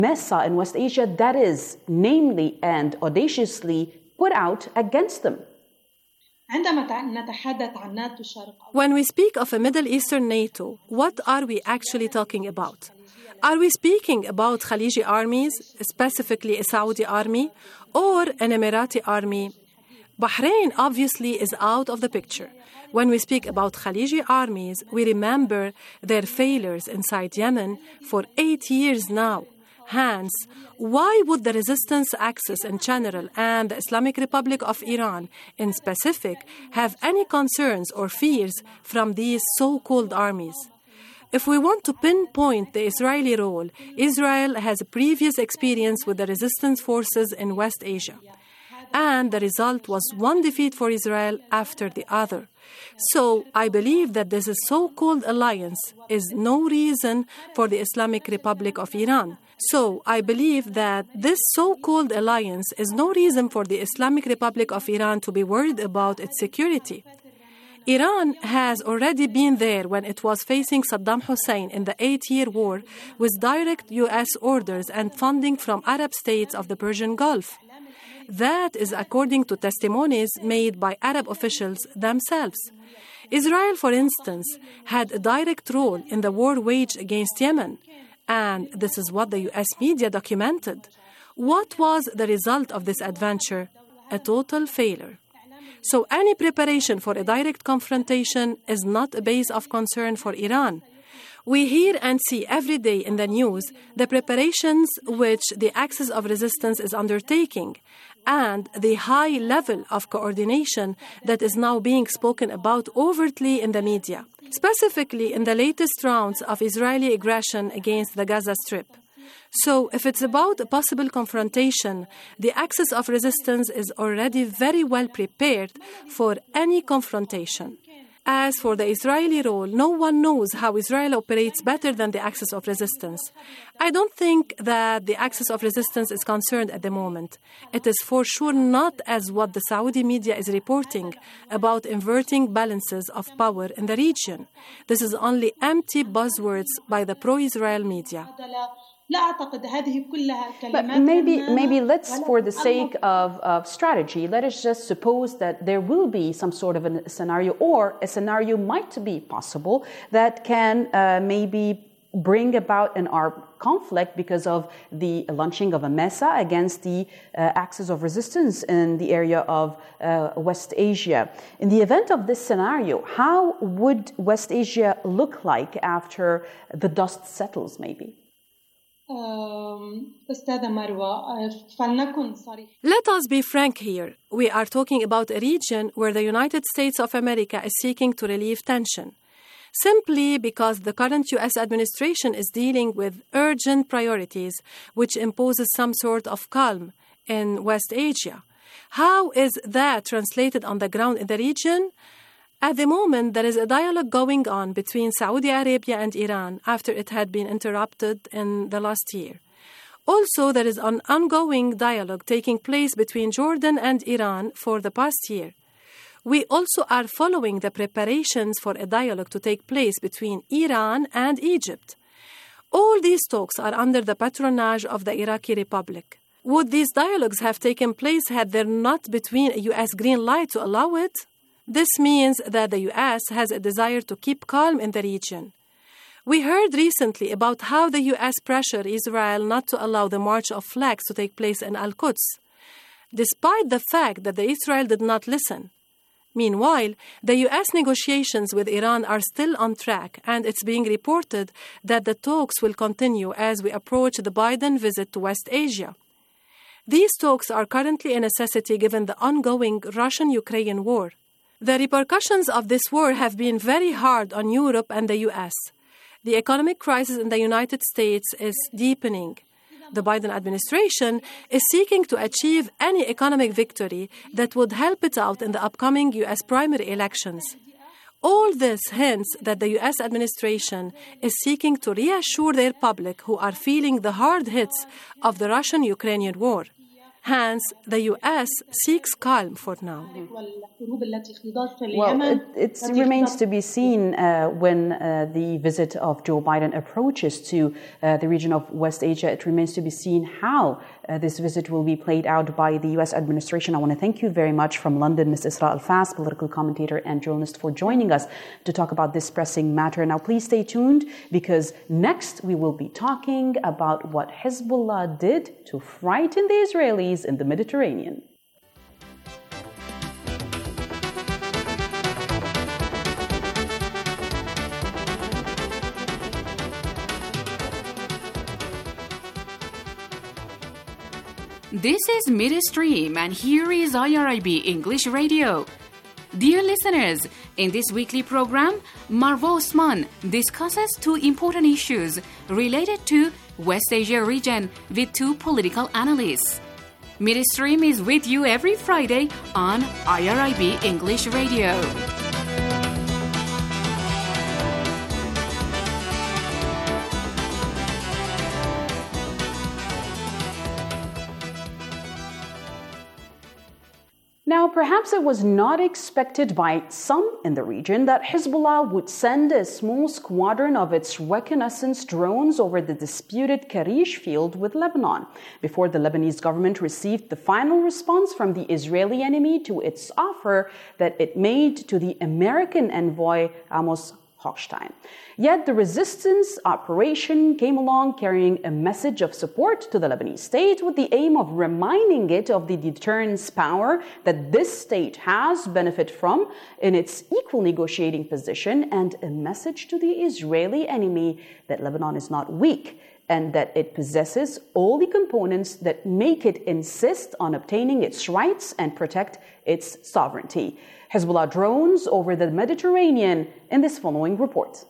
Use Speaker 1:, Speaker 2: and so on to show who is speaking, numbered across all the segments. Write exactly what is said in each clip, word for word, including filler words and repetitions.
Speaker 1: mesa in West Asia that is namely and audaciously put out against them.
Speaker 2: When we speak of a Middle Eastern NATO, what are we actually talking about? Are we speaking about Khaliji armies, specifically a Saudi army, or an Emirati army? Bahrain obviously is out of the picture. When we speak about Khaliji armies, we remember their failures inside Yemen for eight years now. Hence, why would the resistance axis in general and the Islamic Republic of Iran in specific have any concerns or fears from these so-called armies? If we want to pinpoint the Israeli role, Israel has a previous experience with the resistance forces in West Asia. And the result was one defeat for Israel after the other. So I believe that this so-called alliance is no reason for the Islamic Republic of Iran. So I believe that this so-called alliance is no reason for the Islamic Republic of Iran to be worried about its security. Iran has already been there when it was facing Saddam Hussein in the eight-year war with direct U S orders and funding from Arab states of the Persian Gulf. That is according to testimonies made by Arab officials themselves. Israel, for instance, had a direct role in the war waged against Yemen, and this is what the U S media documented. What was the result of this adventure? A total failure. So any preparation for a direct confrontation is not a base of concern for Iran. We hear and see every day in the news the preparations which the Axis of Resistance is undertaking and the high level of coordination that is now being spoken about overtly in the media, specifically in the latest rounds of Israeli aggression against the Gaza Strip. So if it's about a possible confrontation, the Axis of Resistance is already very well prepared for any confrontation. As for the Israeli role, no one knows how Israel operates better than the Axis of Resistance. I don't think that the Axis of Resistance is concerned at the moment. It is for sure not as what the Saudi media is reporting about inverting balances of power in the region. This is only empty buzzwords by the pro-Israel media.
Speaker 1: But maybe, maybe let's, for the sake of, of strategy, let us just suppose that there will be some sort of a scenario, or a scenario might be possible that can uh, maybe bring about an armed conflict because of the launching of a mesa against the uh, Axis of Resistance in the area of uh, West Asia. In the event of this scenario, how would West Asia look like after the dust settles, maybe?
Speaker 2: Let us be frank here. We are talking about a region where the United States of America is seeking to relieve tension, simply because the current U S administration is dealing with urgent priorities, which imposes some sort of calm in West Asia. How is that translated on the ground in the region? At the moment, there is a dialogue going on between Saudi Arabia and Iran after it had been interrupted in the last year. Also, there is an ongoing dialogue taking place between Jordan and Iran for the past year. We also are following the preparations for a dialogue to take place between Iran and Egypt. All these talks are under the patronage of the Iraqi Republic. Would these dialogues have taken place had there not been a U S green light to allow it? This means that the U S has a desire to keep calm in the region. We heard recently about how the U S pressured Israel not to allow the March of Flags to take place in Al-Quds, despite the fact that the Israel did not listen. Meanwhile, the U S negotiations with Iran are still on track, and it's being reported that the talks will continue as we approach the Biden visit to West Asia. These talks are currently a necessity given the ongoing Russian-Ukraine war. The repercussions of this war have been very hard on Europe and the U S. The economic crisis in the United States is deepening. The Biden administration is seeking to achieve any economic victory that would help it out in the upcoming U S primary elections. All this hints that the U S administration is seeking to reassure their public who are feeling the hard hits of the Russian-Ukrainian war. Hence, the U S seeks calm for now.
Speaker 1: Well, it, it remains to be seen uh, when uh, the visit of Joe Biden approaches to uh, the region of West Asia. It remains to be seen how uh, this visit will be played out by the U S administration. I want to thank you very much from London, Miz Isra Al-Fas, political commentator and journalist, for joining us to talk about this pressing matter. Now, please stay tuned, because next we will be talking about what Hezbollah did to frighten the Israelis in the Mediterranean.
Speaker 3: This is Midstream, and here is I R I B English Radio. Dear listeners, in this weekly program, Marwa Osman discusses two important issues related to West Asia region with two political analysts. Midstream is with you every Friday on I R I B English Radio.
Speaker 1: Now, perhaps it was not expected by some in the region that Hezbollah would send a small squadron of its reconnaissance drones over the disputed Karish field with Lebanon, before the Lebanese government received the final response from the Israeli enemy to its offer that it made to the American envoy Amos Hochstein. Yet the resistance operation came along carrying a message of support to the Lebanese state, with the aim of reminding it of the deterrence power that this state has benefited from in its equal negotiating position, and a message to the Israeli enemy that Lebanon is not weak and that it possesses all the components that make it insist on obtaining its rights and protect its sovereignty. Hezbollah drones over the Mediterranean in this following report.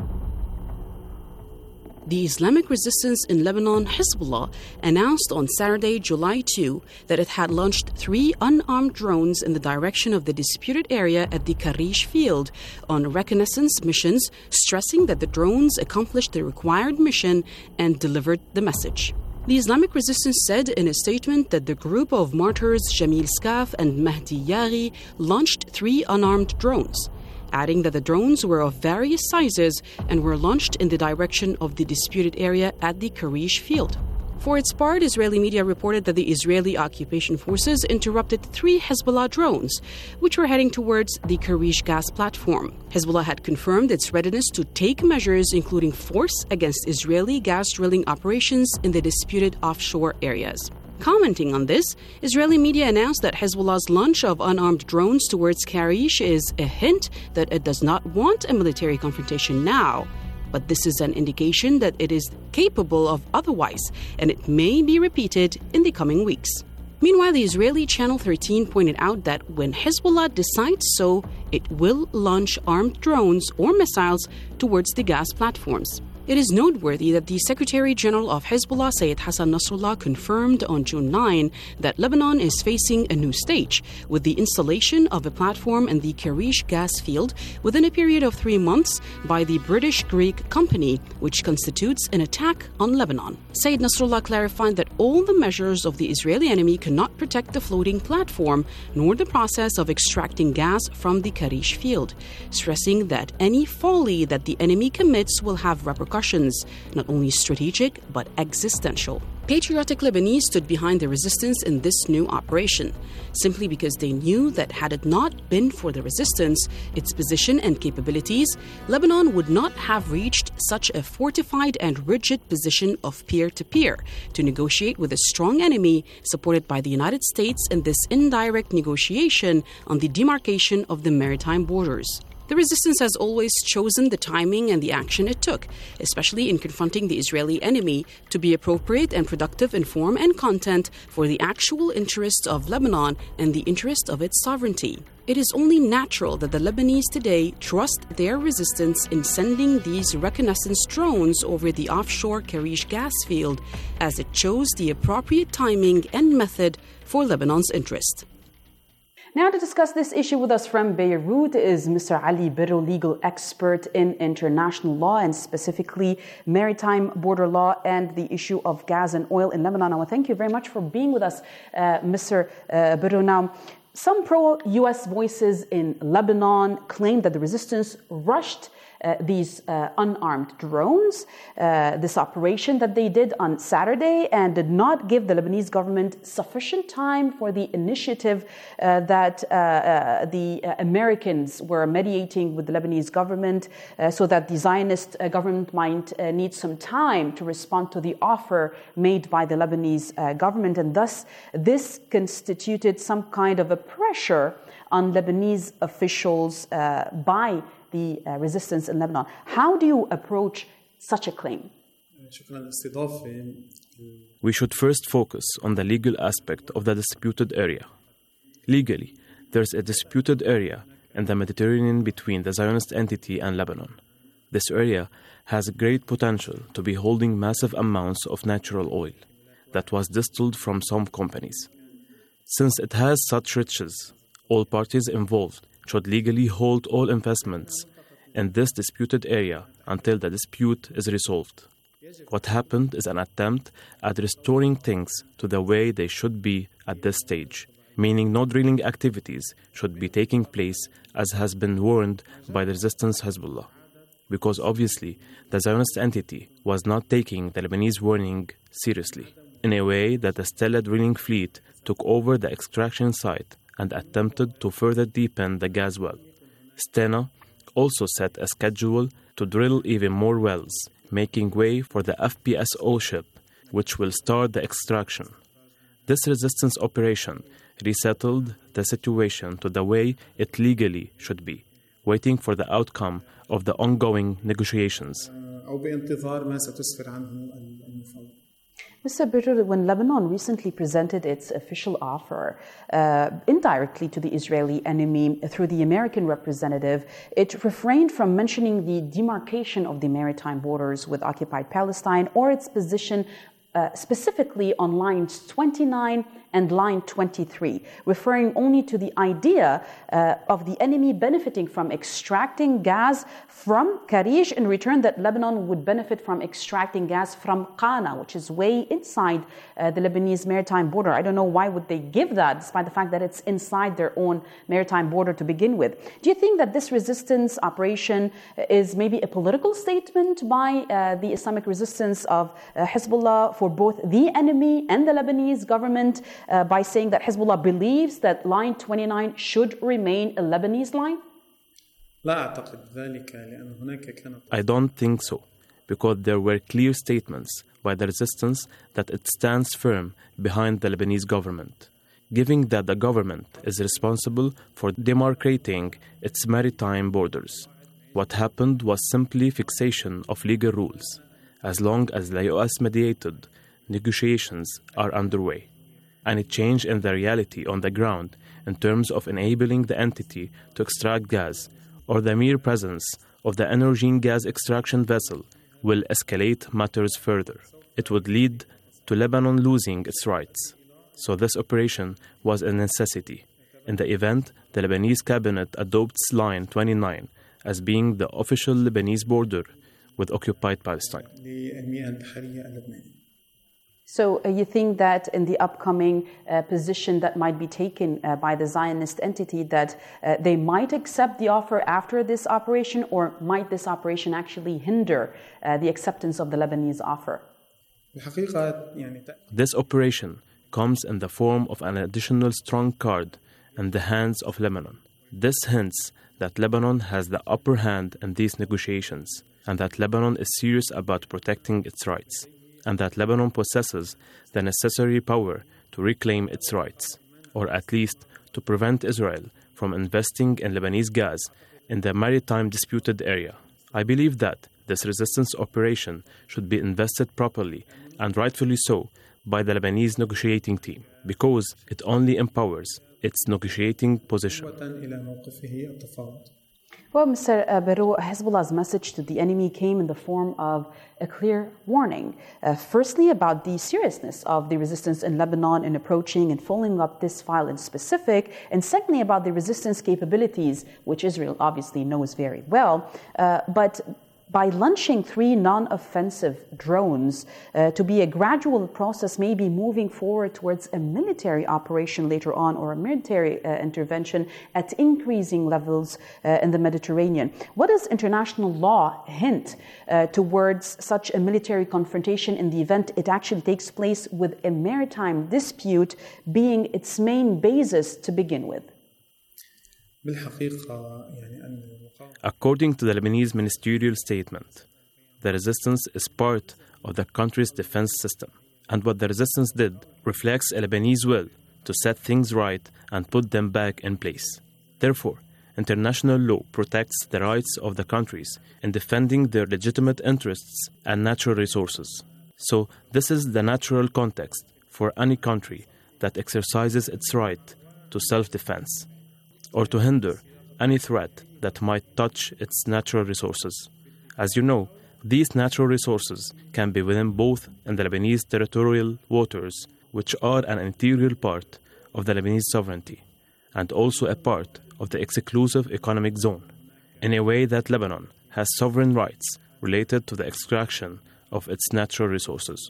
Speaker 4: The Islamic Resistance in Lebanon, Hezbollah, announced on Saturday, July second, that it had launched three unarmed drones in the direction of the disputed area at the Karish field on reconnaissance missions, stressing that the drones accomplished the required mission and delivered the message. The Islamic Resistance said in a statement that the group of martyrs Jamil Skaf and Mahdi Yaghi launched three unarmed drones, adding that the drones were of various sizes and were launched in the direction of the disputed area at the Karish field. For its part, Israeli media reported that the Israeli occupation forces interrupted three Hezbollah drones, which were heading towards the Karish gas platform. Hezbollah had confirmed its readiness to take measures, including force, against Israeli gas drilling operations in the disputed offshore areas. Commenting on this, Israeli media announced that Hezbollah's launch of unarmed drones towards Karish is a hint that it does not want a military confrontation now, but this is an indication that it is capable of otherwise, and it may be repeated in the coming weeks. Meanwhile, the Israeli Channel thirteen pointed out that when Hezbollah decides so, it will launch armed drones or missiles towards the gas platforms. It is noteworthy that the Secretary General of Hezbollah, Sayyid Hassan Nasrallah, confirmed on June ninth that Lebanon is facing a new stage with the installation of a platform in the Karish gas field within a period of three months by the British-Greek company, which constitutes an attack on Lebanon. Sayyid Nasrallah clarified that all the measures of the Israeli enemy cannot protect the floating platform nor the process of extracting gas from the Karish field, stressing that any folly that the enemy commits will have repercussions, not only strategic but existential. Patriotic Lebanese stood behind the resistance in this new operation, simply because they knew that had it not been for the resistance, its position and capabilities, Lebanon would not have reached such a fortified and rigid position of peer-to-peer to negotiate with a strong enemy supported by the United States in this indirect negotiation on the demarcation of the maritime borders. The resistance has always chosen the timing and the action it took, especially in confronting the Israeli enemy, to be appropriate and productive in form and content for the actual interests of Lebanon and the interest of its sovereignty. It is only natural that the Lebanese today trust their resistance in sending these reconnaissance drones over the offshore Karish gas field, as it chose the appropriate timing and method for Lebanon's interest.
Speaker 1: Now to discuss this issue with us from Beirut is Mister Ali Birro, legal expert in international law and specifically maritime border law and the issue of gas and oil in Lebanon. I want to thank you very much for being with us, uh, Mister Uh, Birro. Now, some pro-U S voices in Lebanon claim that the resistance rushed Uh, these uh, unarmed drones, uh, this operation that they did on Saturday, and did not give the Lebanese government sufficient time for the initiative uh, that uh, uh, the uh, Americans were mediating with the Lebanese government uh, so that the Zionist uh, government might uh, need some time to respond to the offer made by the Lebanese uh, government. And thus, this constituted some kind of a pressure on Lebanese officials uh, by the uh, resistance in Lebanon. How do you approach such a claim?
Speaker 5: We should first focus on the legal aspect of the disputed area. Legally, there's a disputed area in the Mediterranean between the Zionist entity and Lebanon. This area has great potential to be holding massive amounts of natural oil that was distilled from some companies. Since it has such riches, all parties involved should legally hold all investments in this disputed area until the dispute is resolved. What happened is an attempt at restoring things to the way they should be at this stage, meaning no drilling activities should be taking place as has been warned by the resistance Hezbollah, because obviously the Zionist entity was not taking the Lebanese warning seriously, in a way that the Stella drilling fleet took over the extraction site and attempted to further deepen the gas well. Stena also set a schedule to drill even more wells, making way for the F P S O ship, which will start the extraction. This resistance operation resettled the situation to the way it legally should be, waiting for the outcome of the ongoing negotiations.
Speaker 1: Mister Birro, when Lebanon recently presented its official offer uh, indirectly to the Israeli enemy through the American representative, it refrained from mentioning the demarcation of the maritime borders with occupied Palestine or its position uh, specifically on lines twenty-nine and line twenty-three, referring only to the idea uh, of the enemy benefiting from extracting gas from Karij in return that Lebanon would benefit from extracting gas from Qana, which is way inside uh, the Lebanese maritime border. I don't know why would they give that, despite the fact that it's inside their own maritime border to begin with. Do you think that this resistance operation is maybe a political statement by uh, the Islamic resistance of uh, Hezbollah for both the enemy and the Lebanese government, Uh, by saying that Hezbollah believes that line twenty-nine should remain a Lebanese line?
Speaker 5: I don't think so, because there were clear statements by the resistance that it stands firm behind the Lebanese government, giving that the government is responsible for demarcating its maritime borders. What happened was simply fixation of legal rules, as long as the U S-mediated negotiations are underway. Any change in the reality on the ground in terms of enabling the entity to extract gas or the mere presence of the Energene gas extraction vessel will escalate matters further. It would lead to Lebanon losing its rights. So this operation was a necessity. In the event, the Lebanese cabinet adopts line twenty-nine as being the official Lebanese border with occupied Palestine.
Speaker 1: So uh, you think that in the upcoming uh, position that might be taken uh, by the Zionist entity that uh, they might accept the offer after this operation, or might this operation actually hinder uh, the acceptance of the Lebanese offer?
Speaker 5: This operation comes in the form of an additional strong card in the hands of Lebanon. This hints that Lebanon has the upper hand in these negotiations, and that Lebanon is serious about protecting its rights, and that Lebanon possesses the necessary power to reclaim its rights, or at least to prevent Israel from investing in Lebanese gas in the maritime disputed area. I believe that this resistance operation should be invested properly, and rightfully so, by the Lebanese negotiating team, because it only empowers its negotiating position.
Speaker 1: Well, Mister Berru, Hezbollah's message to the enemy came in the form of a clear warning. Uh, firstly, about the seriousness of the resistance in Lebanon in approaching and following up this file in specific. And secondly, about the resistance capabilities, which Israel obviously knows very well. Uh, but by launching three non-offensive drones uh, to be a gradual process, maybe moving forward towards a military operation later on or a military uh, intervention at increasing levels uh, in the Mediterranean. What does international law hint uh, towards such a military confrontation in the event it actually takes place with a maritime dispute being its main basis to begin with?
Speaker 5: According to the Lebanese ministerial statement, the resistance is part of the country's defense system, and what the resistance did reflects a Lebanese will to set things right and put them back in place. Therefore, international law protects the rights of the countries in defending their legitimate interests and natural resources. So, this is the natural context for any country that exercises its right to self-defense, or to hinder any threat that might touch its natural resources. As you know, these natural resources can be within both in the Lebanese territorial waters, which are an integral part of the Lebanese sovereignty, and also a part of the exclusive economic zone, in a way that Lebanon has sovereign rights related to the extraction of its natural resources.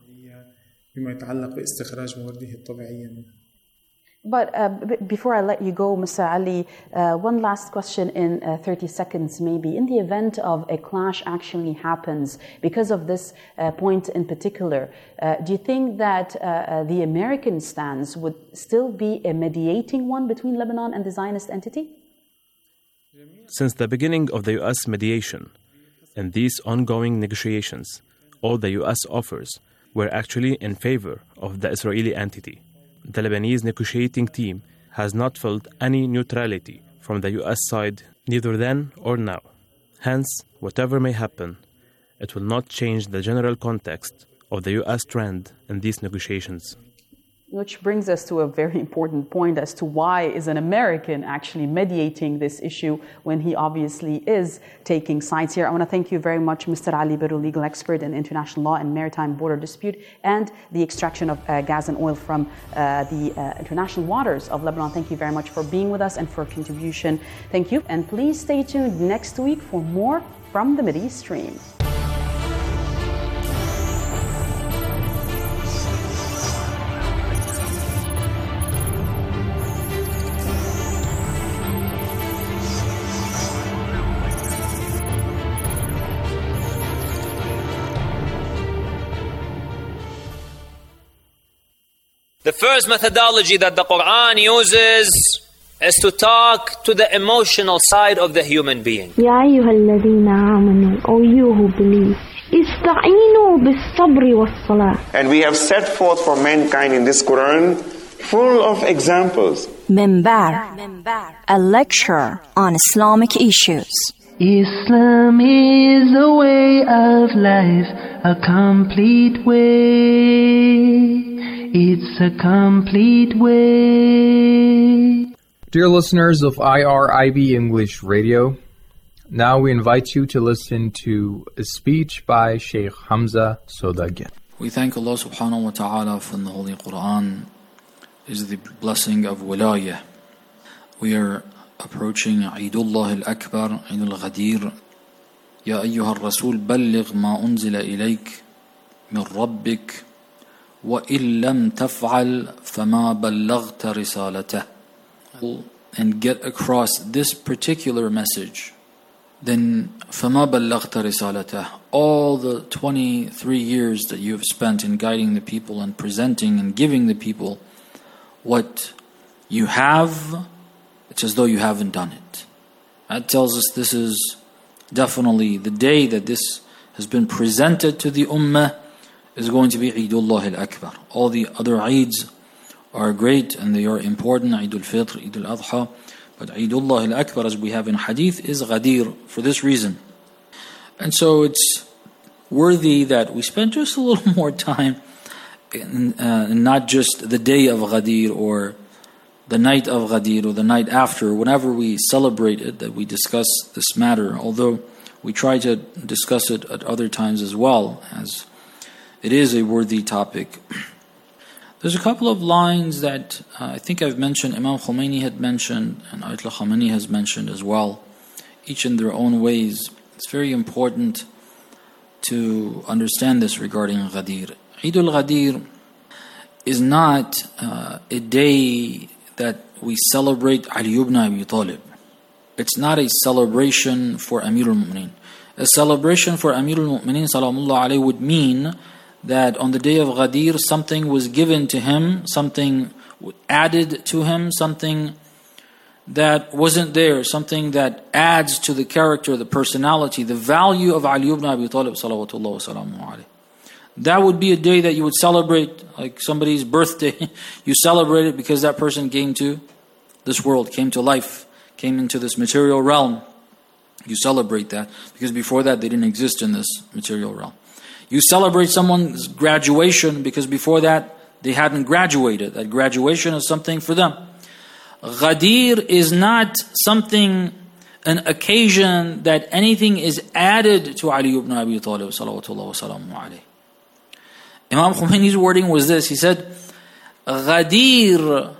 Speaker 1: But uh, b- before I let you go, Mister Ali, uh, one last question in uh, thirty seconds maybe. In the event of a clash actually happens, because of this uh, point in particular, uh, do you think that uh, uh, the American stance would still be a mediating one between Lebanon and the Zionist entity?
Speaker 5: Since the beginning of the U S mediation, in these ongoing negotiations, all the U S offers were actually in favor of the Israeli entity. The Lebanese negotiating team has not felt any neutrality from the U S side, neither then or now. Hence, whatever may happen, it will not change the general context of the U S trend in these negotiations.
Speaker 1: Which brings us to a very important point as to why is an American actually mediating this issue when he obviously is taking sides here. I want to thank you very much, Mister Ali Berru, legal expert in international law and maritime border dispute and the extraction of uh, gas and oil from uh, the uh, international waters of Lebanon. Thank you very much for being with us and for your contribution. Thank you. And please stay tuned next week for more from the Mideast Stream.
Speaker 6: The first methodology that the Quran uses is to talk to the emotional side of the human being.
Speaker 7: يا أيها الذين آمنوا, O you who believe, استعينوا بالصبر والصلاة.
Speaker 8: And we have set forth for mankind in this Quran full of examples.
Speaker 9: Minbar, a lecture on Islamic issues.
Speaker 10: Islam is a way of life, a complete way. It's a complete way.
Speaker 11: Dear listeners of I R I B English Radio, now we invite you to listen to a speech by Sheikh Hamza Sodaghi.
Speaker 12: We thank Allah subhanahu wa ta'ala for the Holy Quran is the blessing of wilayah. We are approaching Eidullah al-Akbar, Eid al-Ghadir. Ya ayyuha al-Rasul, balligh ma unzila ilayk min rabbik. وَإِن لَمْ تَفْعَلْ فَمَا بَلَّغْتَ رِسَالَتَهُ. And get across this particular message, then فَمَا بَلَّغْتَ رِسَالَتَهُ. All the twenty-three years that you have spent in guiding the people and presenting and giving the people what you have, it's as though you haven't done it. That tells us this is definitely the day that this has been presented to the Ummah is going to be Eidullah al-Akbar. All the other Eids are great and they are important, Eid al-Fitr, Eid al-Adha, but Eidullah al-Akbar, as we have in Hadith, is Ghadir for this reason. And so it's worthy that we spend just a little more time in, uh, not just the day of Ghadir or the night of Ghadir or the night after, whenever we celebrate it, that we discuss this matter, although we try to discuss it at other times as well, as it is a worthy topic. There's a couple of lines that uh, I think I've mentioned, Imam Khomeini had mentioned, and Ayatollah Khamenei has mentioned as well, each in their own ways. It's very important to understand this regarding Ghadir. Eid al-Ghadir is not uh, a day that we celebrate Ali ibn Abi Talib. It's not a celebration for Amir al-Mu'mineen. A celebration for Amir al-Mu'mineen salamullah alayhi would mean that on the day of Ghadir something was given to him, something added to him, something that wasn't there, something that adds to the character, the personality, the value of Ali ibn Abi Talib salawatullah wa salamu alayhi. That would be a day that you would celebrate, like somebody's birthday. You celebrate it because that person came to this world, came to life, came into this material realm. You celebrate that because before that they didn't exist in this material realm. You celebrate someone's graduation because before that they hadn't graduated. That graduation is something for them. Ghadir is not something, an occasion that anything is added to Ali ibn Abi Talib salawatullah wa salamu alayhi. Imam Khomeini's wording was this. He said, Ghadir,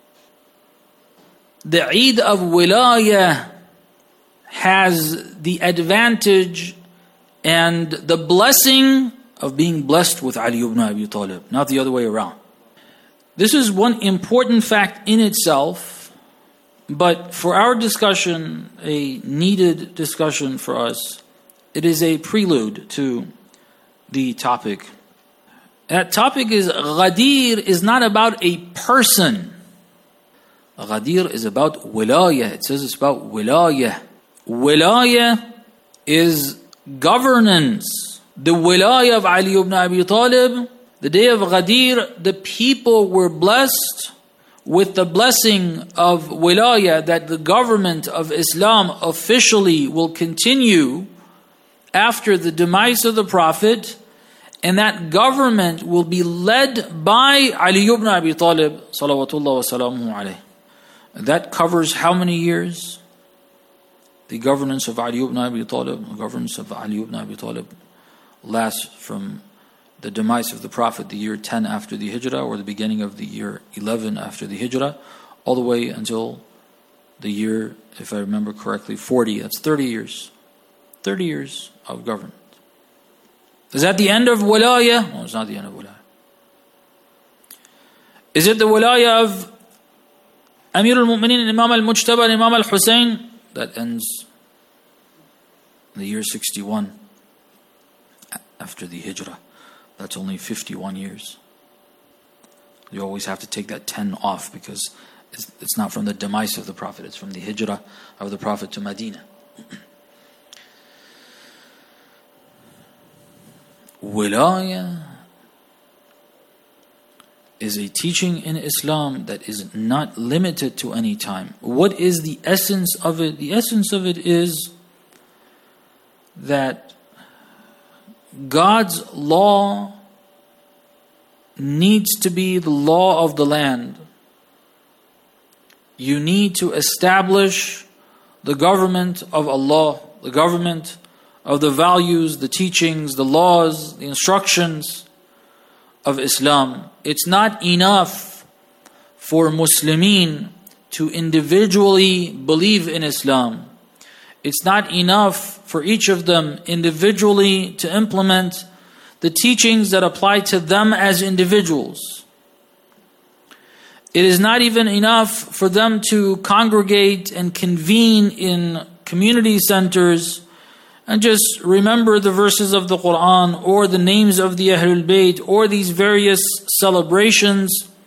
Speaker 12: the Eid of Wilayah, has the advantage and the blessing of being blessed with Ali ibn Abi Talib, not the other way around. This is one important fact in itself, but for our discussion, a needed discussion for us, it is a prelude to the topic. That topic is Ghadir is not about a person. Ghadir is about wilayah. It says it's about wilayah. Wilayah is governance. The wilayah of Ali ibn Abi Talib, the day of Ghadir, the people were blessed with the blessing of wilayah, that the government of Islam officially will continue after the demise of the Prophet, and that government will be led by Ali ibn Abi Talib salawatullah wa salamu alayhi. That covers how many years? The governance of Ali ibn Abi Talib, the governance of Ali ibn Abi Talib lasts from the demise of the Prophet, the year ten after the Hijrah, or the beginning of the year eleven after the Hijrah, all the way until the year, if I remember correctly, forty. That's thirty years. thirty years of government. Is that the end of wilayah? No, it's not the end of wilayah. Is it the wilayah of Amir al-Mu'mineen, Imam al-Mujtaba, and Imam al-Hussein? That ends in the year sixty-one after the Hijrah. That's only fifty-one years. You always have to take that ten off because it's, it's not from the demise of the Prophet, it's from the Hijrah of the Prophet to Medina. Wilayah is a teaching in Islam that is not limited to any time. What is the essence of it? The essence of it is that God's law needs to be the law of the land. You need to establish the government of Allah, the government of the values, the teachings, the laws, the instructions of Islam. It's not enough for Muslimin to individually believe in Islam. It's not enough for each of them individually to implement the teachings that apply to them as individuals. It is not even enough for them to congregate and convene in community centers and just remember the verses of the Quran or the names of the Ahlul Bayt or these various celebrations.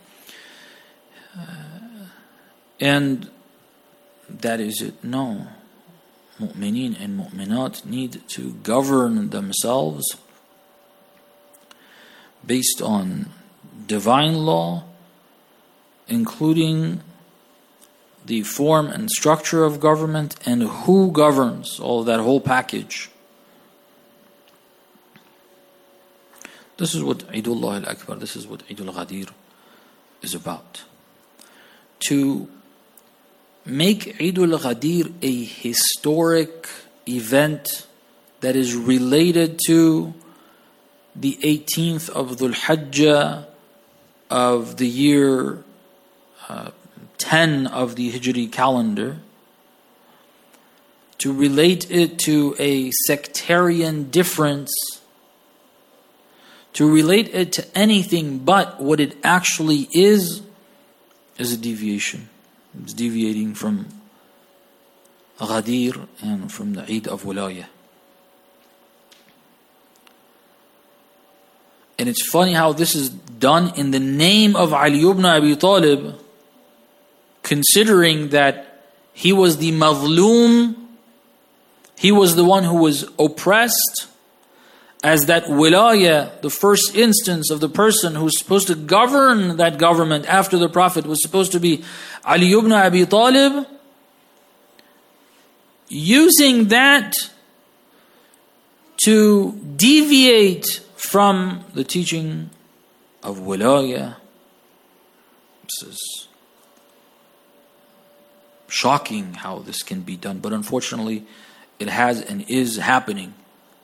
Speaker 12: And that is it. No. Mu'mineen and mu'minat need to govern themselves based on divine law, including the form and structure of government and who governs, all of that whole package. This is what Eidullah al-Akbar, this is what Eid al-Ghadir is about. to make Eid al-Ghadir a historic event that is related to the eighteenth of Dhul Hijjah of the year uh, ten of the Hijri calendar, to relate it to a sectarian difference, to relate it to anything but what it actually is, is a deviation. It's deviating from Ghadir and from the Eid of Wilayah. And it's funny how this is done in the name of Ali ibn Abi Talib, considering that he was the mazloom, he was the one who was oppressed, as that wilayah, the first instance of the person who's supposed to govern that government after the Prophet, was supposed to be Ali ibn Abi Talib. Using that to deviate from the teaching of wilayah. This is shocking how this can be done, but unfortunately it has and is happening.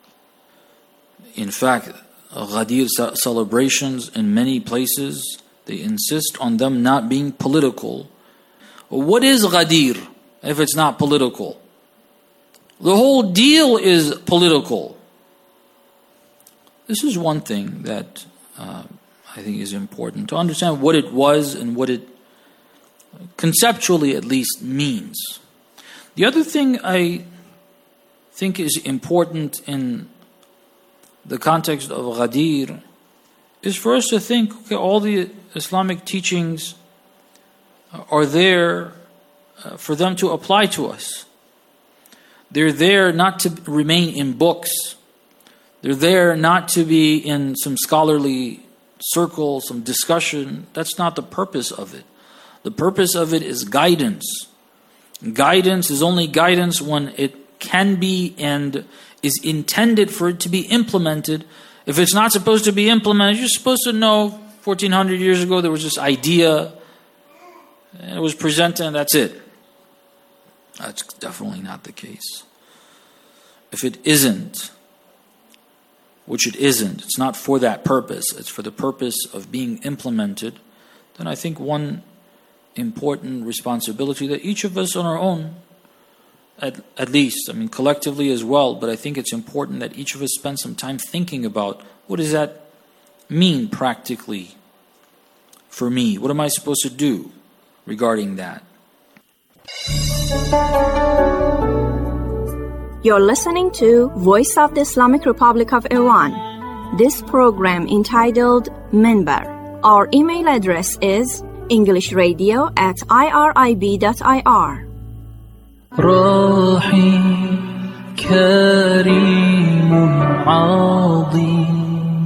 Speaker 12: In fact, Ghadir celebrations in many places, they insist on them not being political. What is Ghadir if it's not political? The whole deal is political. This is one thing that uh, I think is important to understand what it was and what it conceptually at least means. The other thing I think is important in the context of Ghadir is for us to think, okay, all the Islamic teachings are there uh, for them to apply to us. They're there not to remain in books. They're there not to be in some scholarly circle, some discussion. That's not the purpose of it. The purpose of it is guidance. Guidance is only guidance when it can be and is intended for it to be implemented. If it's not supposed to be implemented, you're supposed to know fourteen hundred years ago there was this idea, and it was presented, and that's it. That's definitely not the case. If it isn't, which it isn't, it's not for that purpose, it's for the purpose of being implemented, then I think one important responsibility that each of us on our own, at, at least, I mean collectively as well, but I think it's important that each of us spend some time thinking about what does that mean practically for me? What am I supposed to do regarding that?
Speaker 9: You're listening to Voice of the Islamic Republic of Iran. This program entitled Minbar. Our email address is englishradio at irib dot i r.
Speaker 10: رحيم كريم عظيم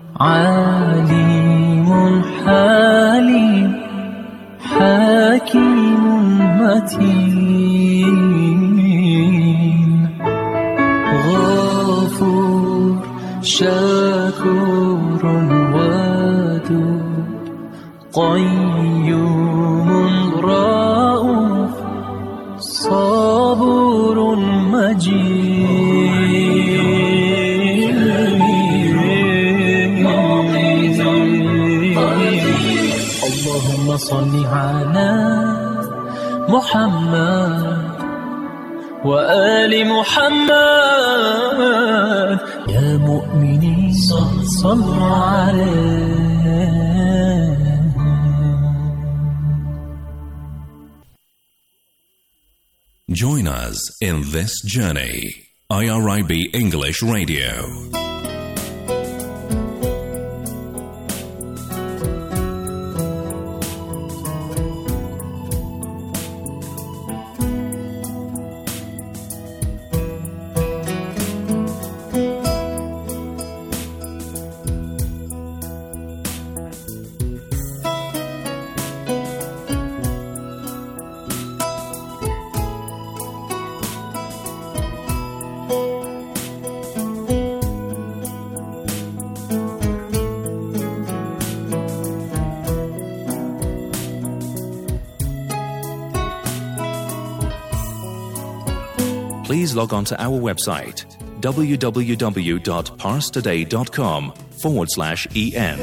Speaker 10: عليم حليم حكيم متين غفور شكور ودود قيوم رؤوف صبور مجيد اللهم صل على محمد وآل محمد يا مؤمنين صلوا عليه.
Speaker 13: Join us in this journey. I R I B English Radio. please log on to our website www.parstoday.com forward slash en.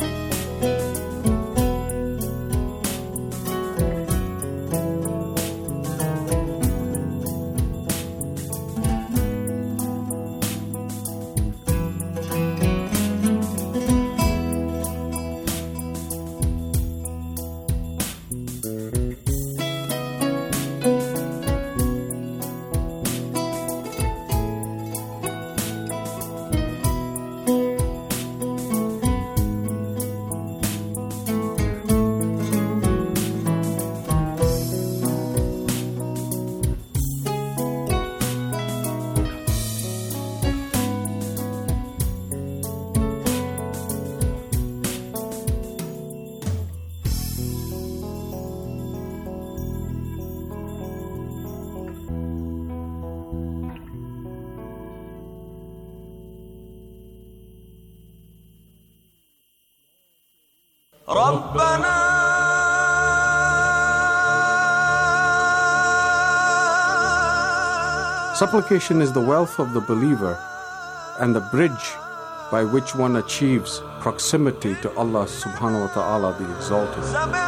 Speaker 14: Supplication is the wealth of the believer and the bridge by which one achieves proximity to Allah subhanahu wa ta'ala the Exalted.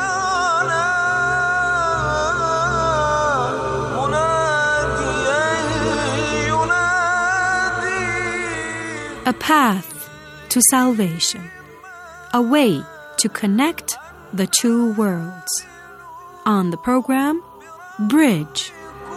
Speaker 15: A path to salvation, a way to connect the two worlds. On the program, Bridge.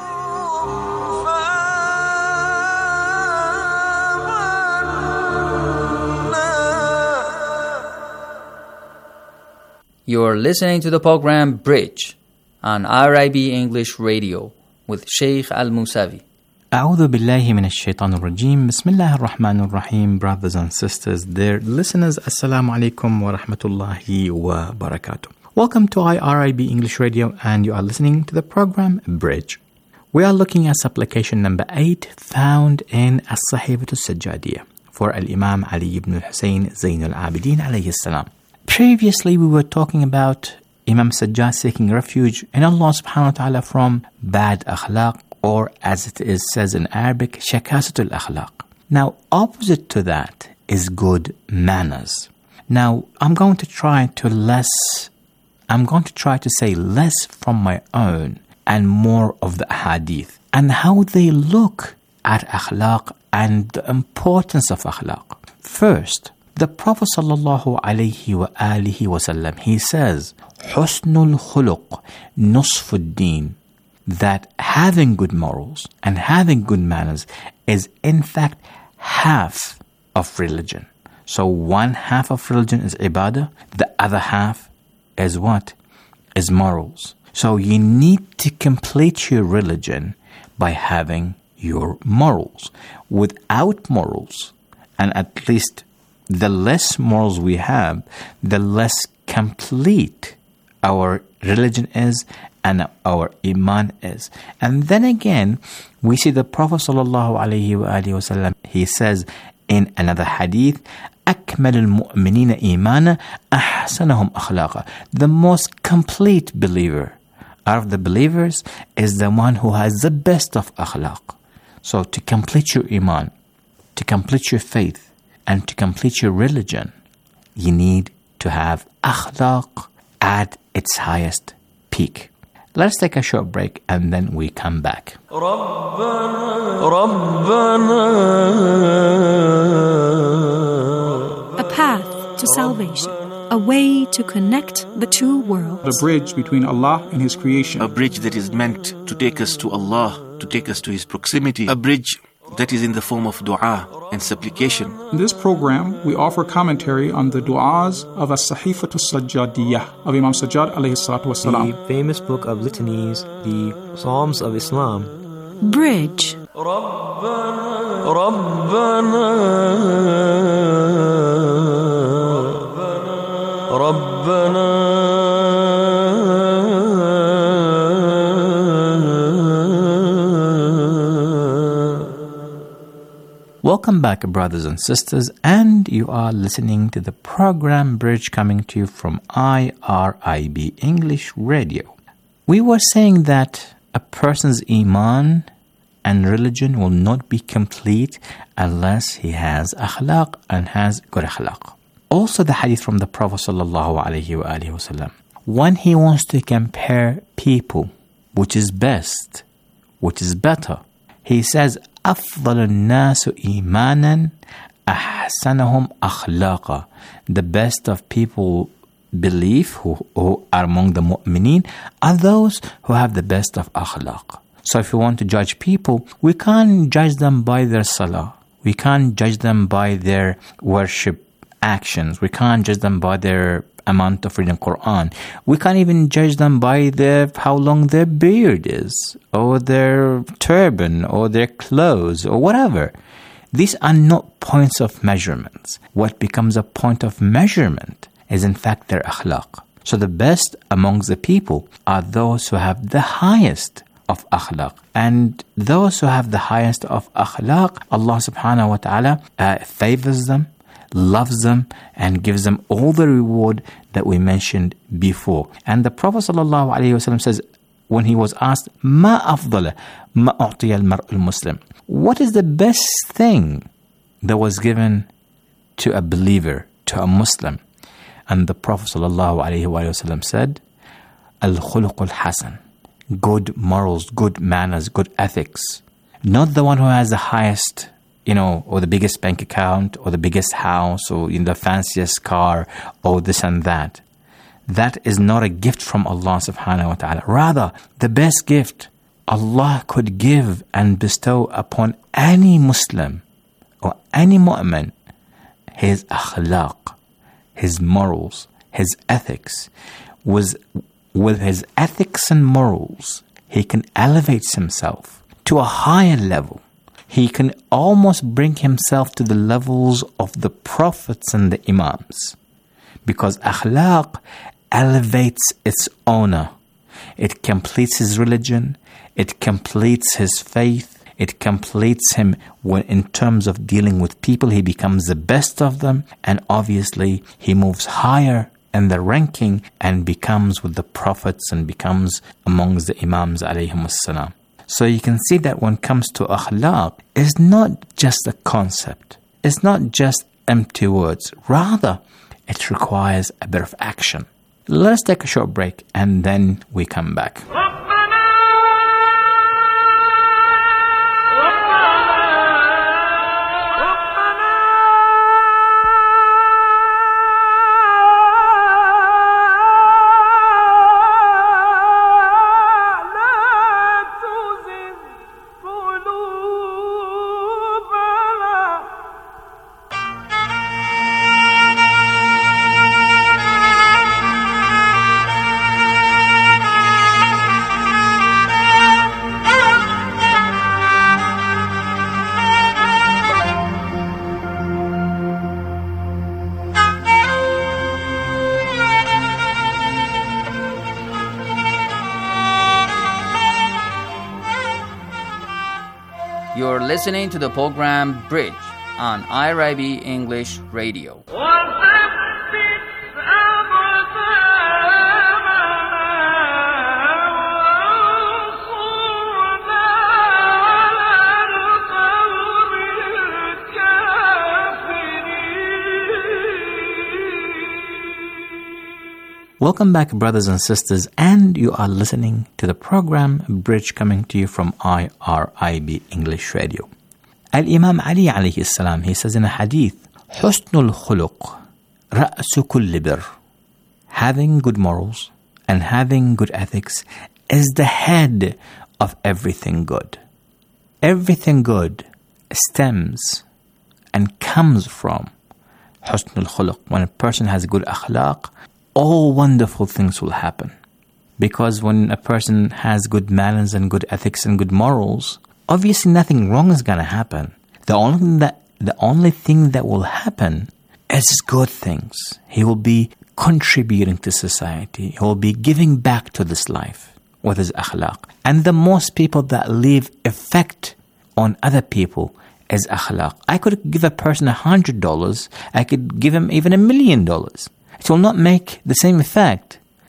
Speaker 16: You're listening to the program Bridge on R I B English Radio with Sheikh Al-Musavi.
Speaker 17: أعوذ بالله من الشيطان الرجيم. بسم الله الرحمن الرحيم. Brothers and sisters, dear listeners, Assalamu alaikum wa rahmatullahi wa barakatuh. Welcome to I R I B English Radio, and you are listening to the program Bridge. We are looking at supplication number eight found in As-Sahifatu As-Sajjadiyya for Al-Imam Ali ibn Hussein Zayn al-Abidin alayhi salam. Previously, we were talking about Imam Sajjad seeking refuge in Allah subhanahu wa ta'ala from bad akhlaq, or as it is says in Arabic, shakasatul akhlaq. Now, opposite to that is good manners. Now, I'm going to try to less, I'm going to try to say less from my own and more of the hadith and how they look at akhlaq and the importance of akhlaq. First, the Prophet sallallahu alayhi wa alihi wa sallam, he says, Husnul khuluq nusfud din, that having good morals and having good manners is in fact half of religion. So one half of religion is ibadah, the other half is what? Is morals. So you need to complete your religion by having your morals. Without morals, and at least the less morals we have, the less complete our religion is and our iman is. And then again, we see the Prophet sallallahu alaihi wasallam, he says in another hadith, أكمل المؤمنين إيمانا أحسنهم أخلاقا. The most complete believer out of the believers is the one who has the best of akhlaq. So to complete your iman, to complete your faith, and to complete your religion, you need to have akhlaq at its highest peak. Let's take a short break and then we come back.
Speaker 15: A path to salvation, a way to connect the two worlds.
Speaker 18: The bridge between Allah and His creation.
Speaker 19: A bridge that is meant to take us to Allah, to take us to His proximity. A bridge that is in the form of dua and supplication.
Speaker 18: In this program, we offer commentary on the du'as of As-Sahifatu As-Sajjadiyya of Imam Sajjad alayhi salatu wasalam.
Speaker 20: The famous book of litanies, the Psalms of Islam.
Speaker 15: Bridge.
Speaker 10: ربنا ربنا ربنا
Speaker 17: Welcome back, brothers and sisters, and you are listening to the program Bridge coming to you from I R I B English Radio. We were saying that a person's iman and religion will not be complete unless he has akhlaq and has good akhlaq. Also the hadith from the Prophet sallallahu alaihi wasallam, when he wants to compare people, which is best, which is better, he says, أفضل الناس إيمانا أحسنهم أخلاقا. The best of people belief, who, who are among the mu'mineen, are those who have the best of akhlaq. So if you want to judge people, we can't judge them by their salah. We can't judge them by their worship actions. We can't judge them by their amount of reading Quran. We can't even judge them by their how long their beard is, or their turban, or their clothes, or whatever. These are not points of measurements. What becomes a point of measurement is in fact their akhlaq. So the best amongst the people are those who have the highest of akhlaq. And those who have the highest of akhlaq, Allah subhanahu wa ta'ala uh, favors them, loves them, and gives them all the reward that we mentioned before. And the Prophet sallallahu alaihi wasallam says, when he was asked, Ma afdala ma u'tiya al-mar'u al-muslim, what is the best thing that was given to a believer, to a Muslim? And the Prophet sallallahu alaihi wasallam said, al-khuluq al-hasan, good morals, good manners, good ethics. Not the one who has the highest, you know, or the biggest bank account, or the biggest house, or in the fanciest car, or this and that. That is not a gift from Allah subhanahu wa ta'ala. Rather, the best gift Allah could give and bestow upon any Muslim or any mu'min, his akhlaq, his morals, his ethics. Was with his ethics and morals, he can elevate himself to a higher level. He can almost bring himself to the levels of the prophets and the imams. Because akhlaq elevates its owner. It completes his religion. It completes his faith. It completes him when, in terms of dealing with people, he becomes the best of them. And obviously, he moves higher in the ranking and becomes with the prophets and becomes amongst the imams alayhim as-salam. So you can see that when it comes to akhlaq, it's not just a concept. It's not just empty words. Rather, it requires a bit of action. Let's take a short break and then we come back.
Speaker 16: You're listening to the program Bridge on I R I B English Radio.
Speaker 17: Welcome back, brothers and sisters, and you are listening to the program Bridge, coming to you from I R I B English Radio. Al-Imam Ali alayhi salam, he says in a hadith, Husnul khuluq ra'su kulli bir. Having good morals and having good ethics is the head of everything good. Everything good stems and comes from Husnul khuluq. When a person has good akhlaq, all wonderful things will happen. Because when a person has good manners and good ethics and good morals, obviously nothing wrong is going to happen. The only thing that, the only thing that will happen is good things. He will be contributing to society. He will be giving back to this life with his akhlaq. And the most people that leave effect on other people is akhlaq. I could give a person a hundred dollars. I could give him even a million dollars. It will not make the same effect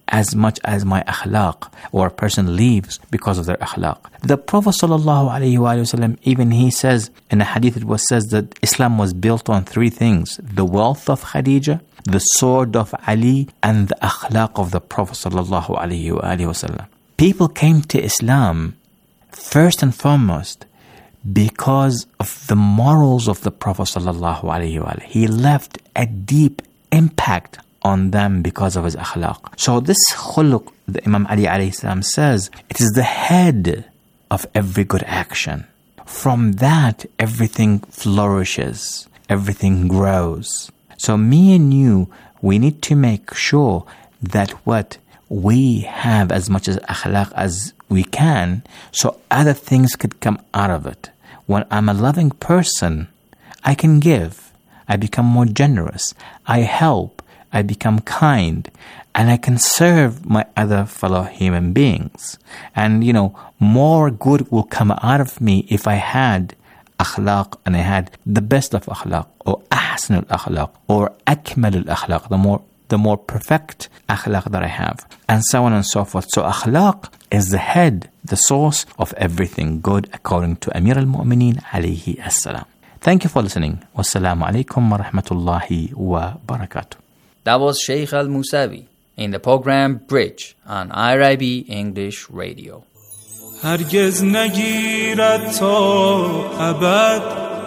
Speaker 17: as much as my akhlaq, or a person leaves because of their akhlaq. The Prophet sallallahu alaihi wasallam, even he says in a hadith, it was says that Islam was built on three things: the wealth of Khadija, the sword of Ali, and the akhlaq of the Prophet sallallahu alaihi wasallam. People came to Islam first and foremost because of the morals of the Prophet sallallahu alaihi wasallam. He left a deep impact on them because of his akhlaq. So this khuluq, the Imam Ali alayhi salam says, it is the head of every good action. From that, everything flourishes, everything grows. So me and you, we need to make sure that what we have as much as akhlaq as we can, so other things could come out of it. When I'm a loving person, I can give. I become more generous. I help. I become kind. And I can serve my other fellow human beings. And, you know, more good will come out of me if I had akhlaq and I had the best of akhlaq, or ahsan al-akhlaq, or akmal al-akhlaq, the more the more perfect akhlaq that I have, and so on and so forth. So akhlaq is the head, the source of everything good, according to Amir al-Mu'mineen alayhi as-salam. Thank you for listening. Wassalamu alaikum wa rahmatullahi wa barakatuh.
Speaker 16: That was Sheikh Al-Musawi in the program Bridge on I R I B English Radio.
Speaker 10: هرگز نگیرد تا ابد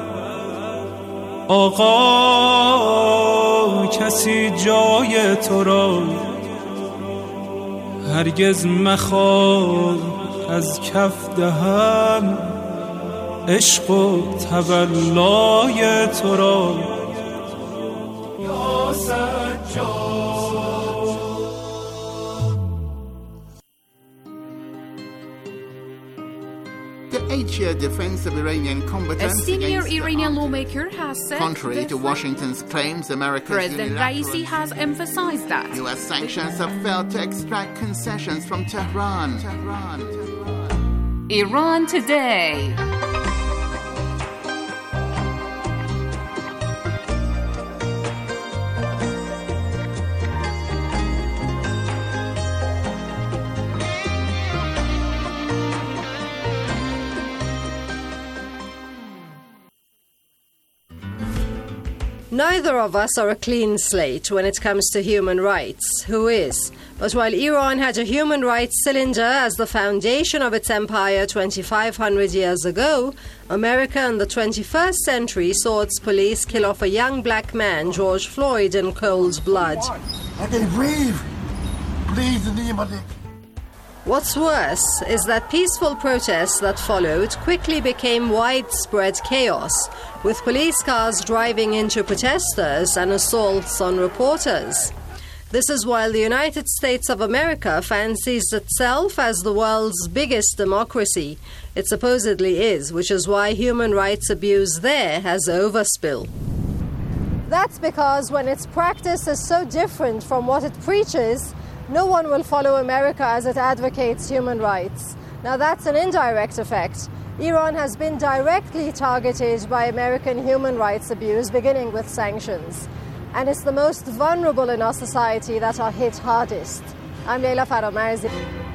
Speaker 10: آقا کسی جای تو را، هرگز مخواه از کف دهم عشق و تولای تو را. یا سجاد
Speaker 21: The eight-year defense of Iranian combatants.
Speaker 3: A senior Iranian lawmaker has said,
Speaker 21: contrary to Washington's claims, America's
Speaker 3: President Raisi has emphasized that
Speaker 21: U S sanctions have failed to extract concessions from Tehran. Tehran. Tehran.
Speaker 3: Iran Today.
Speaker 22: Neither of us are a clean slate when it comes to human rights. Who is? But while Iran had a human rights cylinder as the foundation of its empire twenty-five hundred years ago, America in the twenty-first century saw its police kill off a young black man, George Floyd, in cold blood.
Speaker 23: I can breathe. Please, the name of it.
Speaker 22: What's worse is that peaceful protests that followed quickly became widespread chaos, with police cars driving into protesters and assaults on reporters. This is while the United States of America fancies itself as the world's biggest democracy. It supposedly is, which is why human rights abuse there has overspill. That's because when its practice is so different from what it preaches, no one will follow America as it advocates human rights. Now that's an indirect effect. Iran has been directly targeted by American human rights abuse, beginning with sanctions. And it's the most vulnerable in our society that are hit hardest. I'm Leila Faramarzi.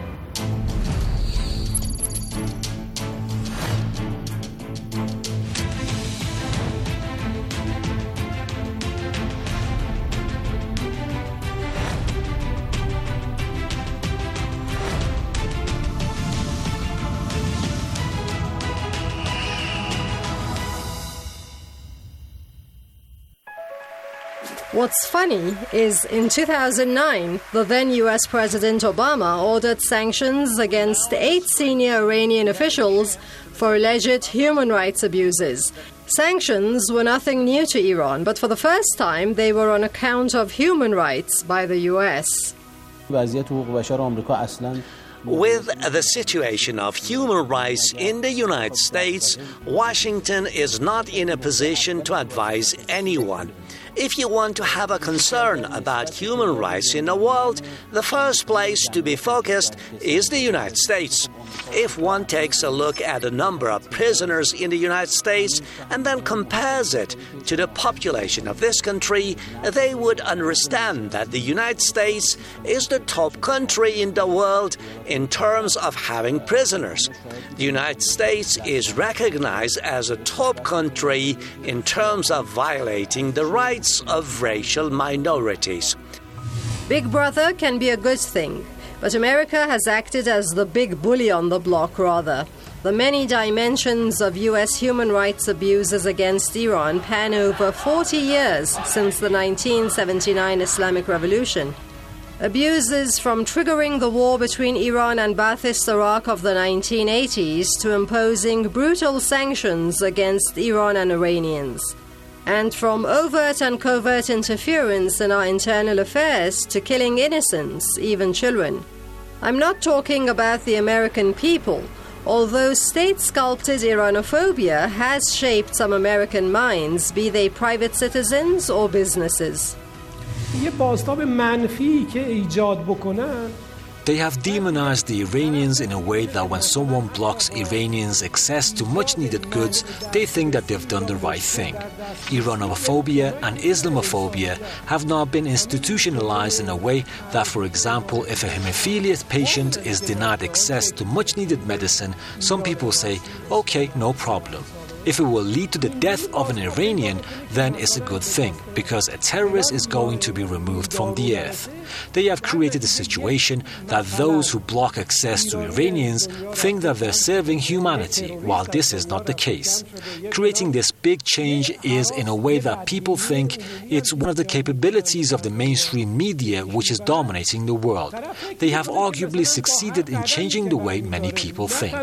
Speaker 22: What's funny is in two thousand nine, the then U S President Obama ordered sanctions against eight senior Iranian officials for alleged human rights abuses. Sanctions were nothing new to Iran, but for the first time they were on account of human rights by the U S.
Speaker 24: With the situation of human rights in the United States, Washington is not in a position to advise anyone. If you want to have a concern about human rights in the world, the first place to be focused is the United States. If one takes a look at the number of prisoners in the United States and then compares it to the population of this country, they would understand that the United States is the top country in the world in terms of having prisoners. The United States is recognized as a top country in terms of violating the rights of racial minorities.
Speaker 22: Big Brother can be a good thing, but America has acted as the big bully on the block, rather. The many dimensions of U S human rights abuses against Iran span over forty years since the nineteen seventy-nine Islamic Revolution. Abuses from triggering the war between Iran and Ba'athist Iraq of the nineteen eighties to imposing brutal sanctions against Iran and Iranians, and from overt and covert interference in our internal affairs to killing innocents, even children. I'm not talking about the American people, although state-sculpted Iranophobia has shaped some American minds, be they private citizens or businesses.
Speaker 1: یه بازتاب منفی که ایجاد بکنن.
Speaker 2: They have demonized the Iranians in a way that when someone blocks Iranians' access to much-needed goods, they think that they've done the right thing. Iranophobia and Islamophobia have now been institutionalized in a way that, for example, if a hemophilia patient is denied access to much-needed medicine, some people say, okay, no problem. If it will lead to the death of an Iranian, then it's a good thing, because a terrorist is going to be removed from the earth. They have created a situation that those who block access to Iranians think that they're serving humanity, while this is not the case. Creating this big change is in a way that people think it's one of the capabilities of the mainstream media which is dominating the world. They have arguably succeeded in changing the way many people think.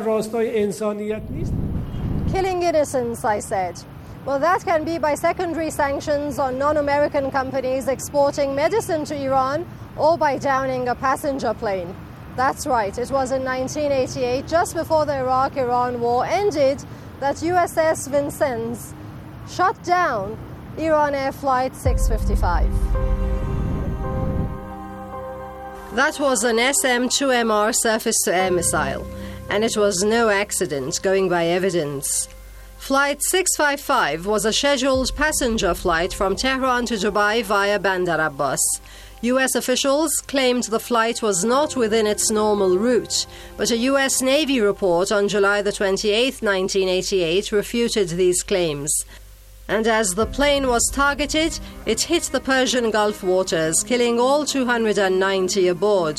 Speaker 22: Killing innocents, I said. Well, that can be by secondary sanctions on non-American companies exporting medicine to Iran or by downing a passenger plane. That's right, it was in nineteen eighty-eight, just before the Iraq-Iran war ended, that U S S Vincennes shut down Iran Air Flight six fifty-five. That was an S M two M R surface-to-air missile, and it was no accident, going by evidence. Flight six fifty-five was a scheduled passenger flight from Tehran to Dubai via Bandar Abbas. U S officials claimed the flight was not within its normal route, but a U S Navy report on July the twenty-eighth, nineteen eighty-eight, refuted these claims. And as the plane was targeted, it hit the Persian Gulf waters, killing all two hundred ninety aboard.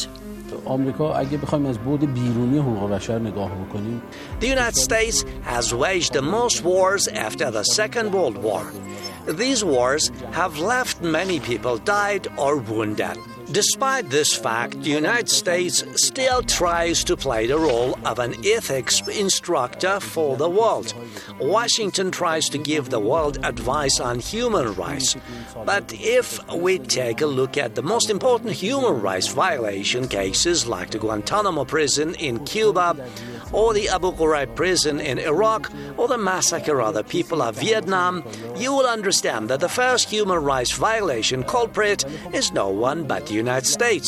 Speaker 24: The United States has waged the most wars after the Second World War. These wars have left many people died or wounded. Despite this fact, the United States still tries to play the role of an ethics instructor for the world. Washington tries to give the world advice on human rights. But if we take a look at the most important human rights violation cases like the Guantanamo prison in Cuba, or the Abu Ghraib prison in Iraq, or the massacre of the people of Vietnam, you will understand that the first human rights violation culprit is no one but the United States.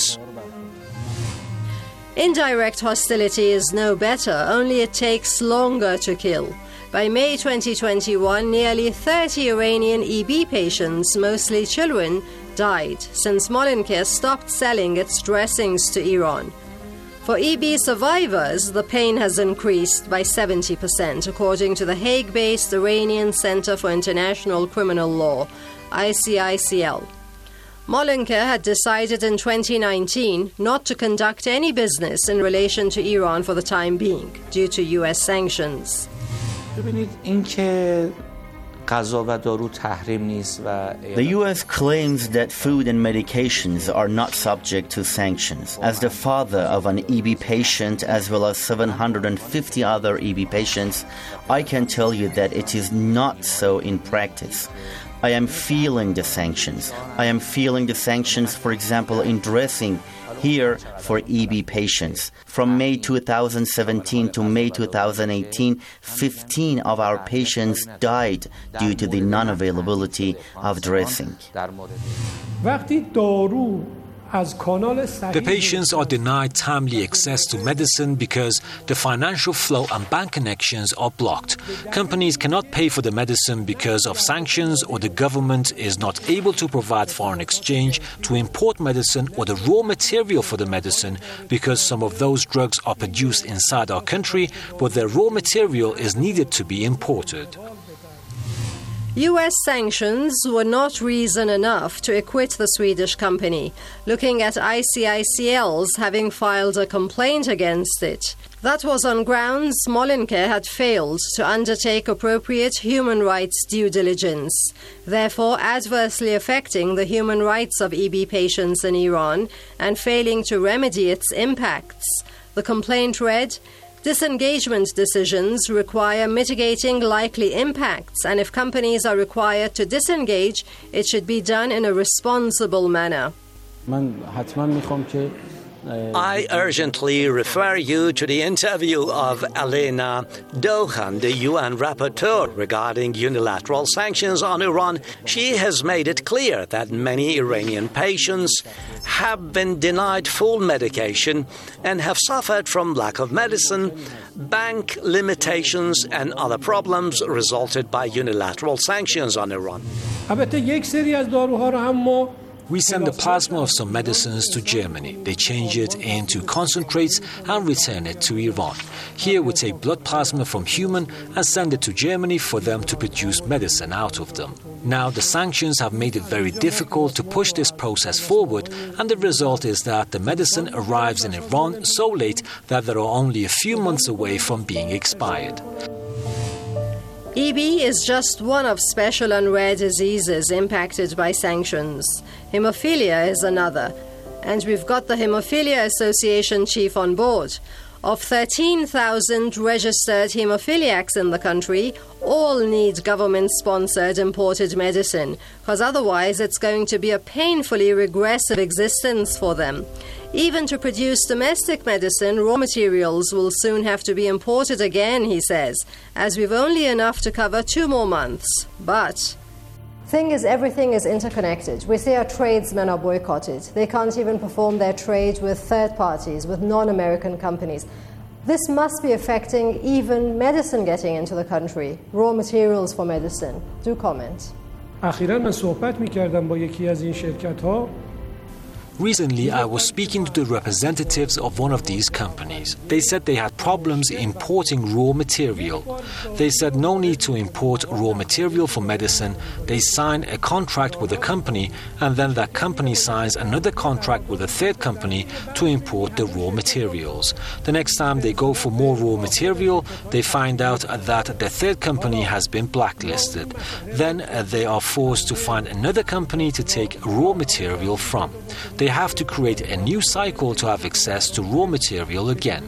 Speaker 22: Indirect hostility is no better, only it takes longer to kill. By May twenty twenty-one, nearly thirty Iranian E B patients, mostly children, died since Molenbeek stopped selling its dressings to Iran. For E B survivors, the pain has increased by seventy percent, according to the Hague-based Iranian Center for International Criminal Law, I C I C L. Molenbeek had decided in twenty nineteen not to conduct any business in relation to Iran for the time being, due to U S sanctions.
Speaker 4: The U S claims that food and medications are not subject to sanctions. As the father of an E B patient as well as seven hundred fifty other E B patients, I can tell you that it is not so in practice. I am feeling the sanctions. I am feeling the sanctions, for example, in dressing here for E B patients. From May two thousand seventeen to May two thousand eighteen, fifteen of our patients died due to the non-availability of dressing.
Speaker 2: The patients are denied timely access to medicine because the financial flow and bank connections are blocked. Companies cannot pay for the medicine because of sanctions, or the government is not able to provide foreign exchange to import medicine or the raw material for the medicine because some of those drugs are produced inside our country, but their raw material is needed to be imported.
Speaker 22: U S sanctions were not reason enough to acquit the Swedish company, looking at I C I C L's having filed a complaint against it. That was on grounds Mölnlycke had failed to undertake appropriate human rights due diligence, therefore adversely affecting the human rights of E B patients in Iran and failing to remedy its impacts. The complaint read, "Disengagement decisions require mitigating likely impacts, and if companies are required to disengage, it should be done in a responsible manner."
Speaker 24: I urgently refer you to the interview of Elena Dohan, the U N rapporteur regarding unilateral sanctions on Iran. She has made it clear that many Iranian patients have been denied full medication and have suffered from lack of medicine, bank limitations, and other problems resulted by unilateral sanctions on Iran.
Speaker 2: We send the plasma of some medicines to Germany. They change it into concentrates and return it to Iran. Here we take blood plasma from human and send it to Germany for them to produce medicine out of them. Now the sanctions have made it very difficult to push this process forward, and the result is that the medicine arrives in Iran so late that they are only a few months away from being expired.
Speaker 22: E B is just one of special and rare diseases impacted by sanctions. Hemophilia is another, and we've got the Hemophilia Association chief on board. Of thirteen thousand registered hemophiliacs in the country, all need government-sponsored imported medicine, because otherwise it's going to be a painfully regressive existence for them. Even to produce domestic medicine, raw materials will soon have to be imported again, he says, as we've only enough to cover two more months. But thing is, everything is interconnected. We see our tradesmen are boycotted. They can't even perform their trade with third parties, with non-American companies. This must be affecting even medicine getting into the country, raw materials for medicine. Do comment.
Speaker 1: اخیراً من صحبت می‌کردم با یکی از این شرکت‌ها.
Speaker 2: Recently, I was speaking to the representatives of one of these companies. They said they had problems importing raw material. They said no need to import raw material for medicine. They sign a contract with a company, and then that company signs another contract with a third company to import the raw materials. The next time they go for more raw material, they find out that the third company has been blacklisted. Then uh, they are forced to find another company to take raw material from. They have to create a new cycle to have access to raw material again.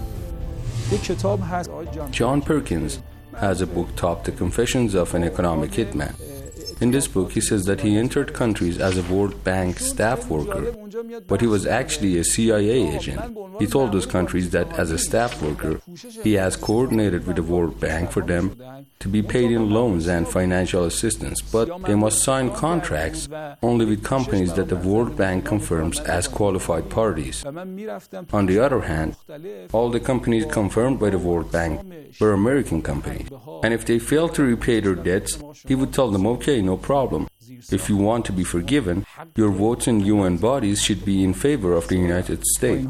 Speaker 5: John Perkins has a book topped The Confessions of an Economic Hitman. In this book, he says that he entered countries as a World Bank staff worker, but he was actually a C I A agent. He told those countries that as a staff worker, he has coordinated with the World Bank for them to be paid in loans and financial assistance, but they must sign contracts only with companies that the World Bank confirms as qualified parties. On the other hand, all the companies confirmed by the World Bank were American companies, and if they failed to repay their debts, he would tell them, okay, no problem. If you want to be forgiven, your votes in U N bodies should be in favor of the United States.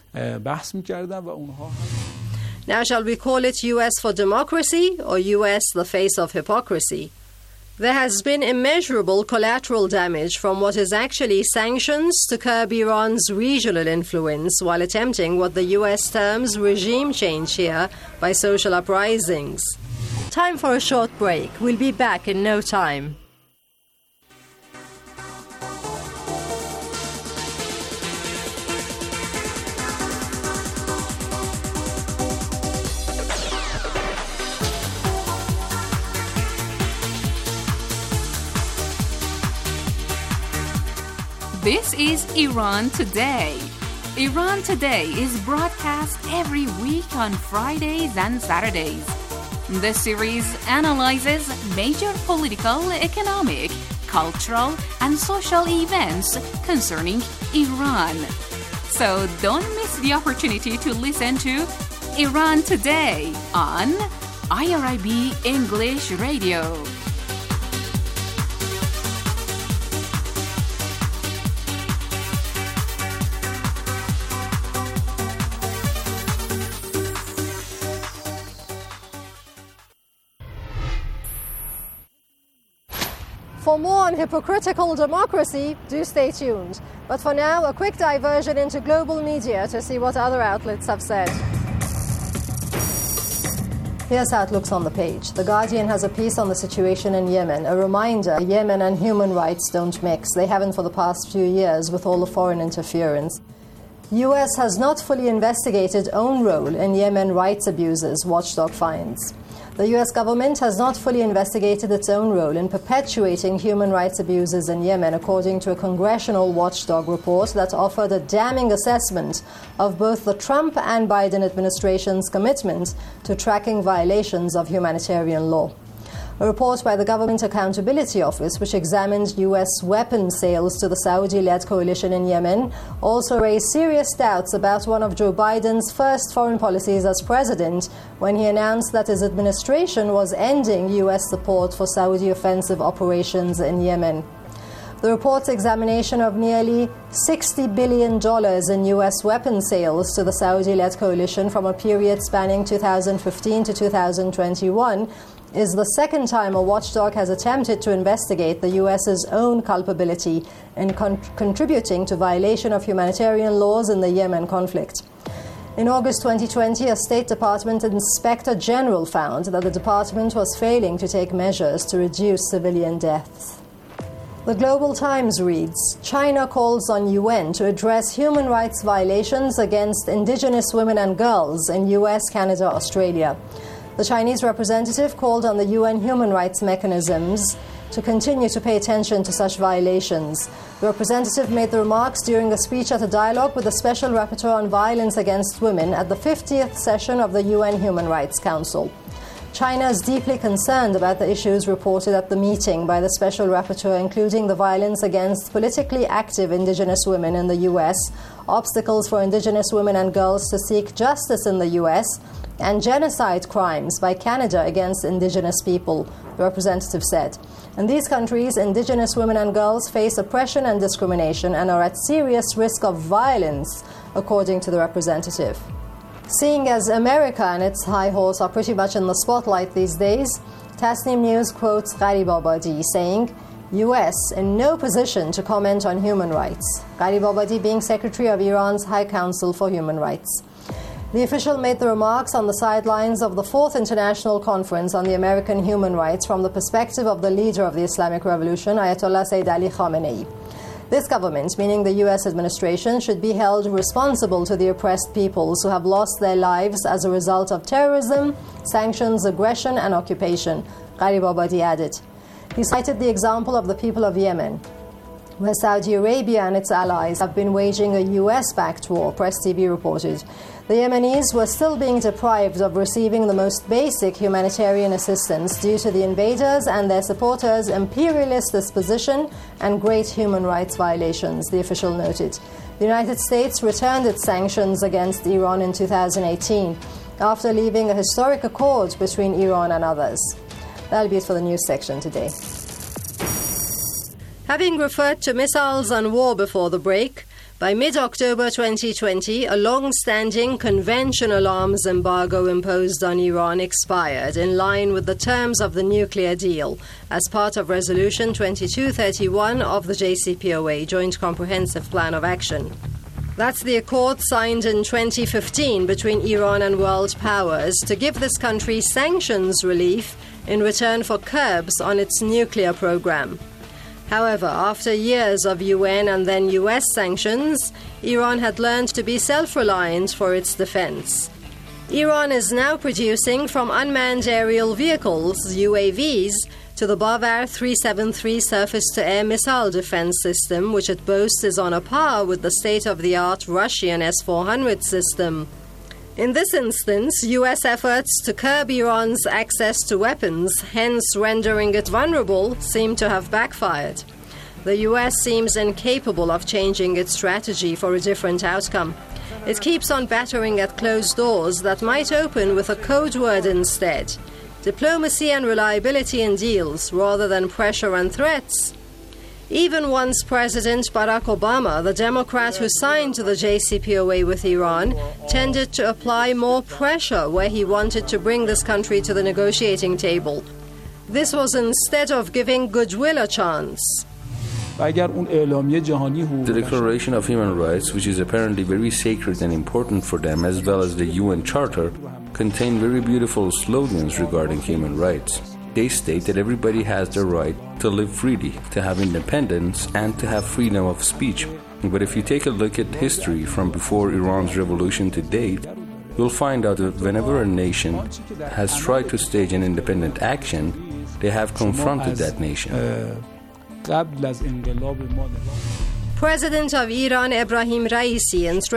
Speaker 22: Now shall we call it U S for democracy or U S the face of hypocrisy? There has been immeasurable collateral damage from what is actually sanctions to curb Iran's regional influence while attempting what the U S terms regime change here by social uprisings. Time for a short break. We'll be back in no time.
Speaker 3: This is Iran Today. Iran Today is broadcast every week on Fridays and Saturdays. The series analyzes major political, economic, cultural, and social events concerning Iran. So don't miss the opportunity to listen to Iran Today on I R I B English Radio.
Speaker 22: For more on hypocritical democracy, do stay tuned. But for now, a quick diversion into global media to see what other outlets have said. Here's how it looks on the page. The Guardian has a piece on the situation in Yemen. A reminder, Yemen and human rights don't mix. They haven't for the past few years with all the foreign interference. U S has not fully investigated own role in Yemen rights abuses, watchdog finds. The U S government has not fully investigated its own role in perpetuating human rights abuses in Yemen, according to a congressional watchdog report that offered a damning assessment of both the Trump and Biden administration's commitment to tracking violations of humanitarian law. A report by the Government Accountability Office, which examined U S weapon sales to the Saudi-led coalition in Yemen, also raised serious doubts about one of Joe Biden's first foreign policies as president, when he announced that his administration was ending U S support for Saudi offensive operations in Yemen. The report's examination of nearly sixty billion dollars in U S weapon sales to the Saudi-led coalition from a period spanning two thousand fifteen to two thousand twenty-one is the second time a watchdog has attempted to investigate the U S's own culpability in con- contributing to violation of humanitarian laws in the Yemen conflict. In August twenty twenty, a State Department Inspector General found that the department was failing to take measures to reduce civilian deaths. The Global Times reads, China calls on U N to address human rights violations against indigenous women and girls in U S, Canada, Australia. The Chinese representative called on the U N human rights mechanisms to continue to pay attention to such violations. The representative made the remarks during a speech at a dialogue with the Special Rapporteur on Violence Against Women at the fiftieth session of the U N Human Rights Council. China is deeply concerned about the issues reported at the meeting by the Special Rapporteur, including the violence against politically active indigenous women in the U S, obstacles for indigenous women and girls to seek justice in the U S, and genocide crimes by Canada against indigenous people, the representative said. In these countries, indigenous women and girls face oppression and discrimination and are at serious risk of violence, according to the representative. Seeing as America and its high horse are pretty much in the spotlight these days, Tasnim News quotes Gharibabadi saying, U S in no position to comment on human rights. Gharibabadi being Secretary of Iran's High Council for Human Rights. The official made the remarks on the sidelines of the Fourth International Conference on the American Human Rights from the perspective of the leader of the Islamic Revolution, Ayatollah Sayyid Ali Khamenei. This government, meaning the U S administration, should be held responsible to the oppressed peoples who have lost their lives as a result of terrorism, sanctions, aggression, and occupation, Gharibabadi added. He cited the example of the people of Yemen, where Saudi Arabia and its allies have been waging a U S-backed war, Press T V reported. The Yemenis were still being deprived of receiving the most basic humanitarian assistance due to the invaders and their supporters' imperialist disposition and great human rights violations, the official noted. The United States returned its sanctions against Iran in two thousand eighteen, after leaving a historic accord between Iran and others. That'll be it for the news section today. Having referred to missiles and war before the break, by mid-October twenty twenty, a long-standing conventional arms embargo imposed on Iran expired in line with the terms of the nuclear deal as part of Resolution twenty-two thirty-one of the J C P O A, Joint Comprehensive Plan of Action. That's the accord signed in twenty fifteen between Iran and world powers to give this country sanctions relief in return for curbs on its nuclear program. However, after years of U N and then U S sanctions, Iran had learned to be self-reliant for its defense. Iran is now producing from unmanned aerial vehicles, U A Vs, to the Bavar three seventy-three surface-to-air missile defense system, which it boasts is on a par with the state-of-the-art Russian S four hundred system. In this instance, U S efforts to curb Iran's access to weapons, hence rendering it vulnerable, seem to have backfired. The U S seems incapable of changing its strategy for a different outcome. It keeps on battering at closed doors that might open with a code word instead: diplomacy and reliability in deals rather than pressure and threats. Even once President Barack Obama, the Democrat who signed the J C P O A with Iran, tended to apply more pressure where he wanted to bring this country to the negotiating table. This was instead of giving goodwill a chance.
Speaker 5: The Declaration of Human Rights, which is apparently very sacred and important for them, as well as the U N Charter, contain very beautiful slogans regarding human rights. They state that everybody has the right to live freely, to have independence, and to have freedom of speech. But if you take a look at history from before Iran's revolution to date, you'll find out that whenever a nation has tried to stage an independent action, they have confronted that nation.
Speaker 22: President of Iran Ebrahim Raisi instructed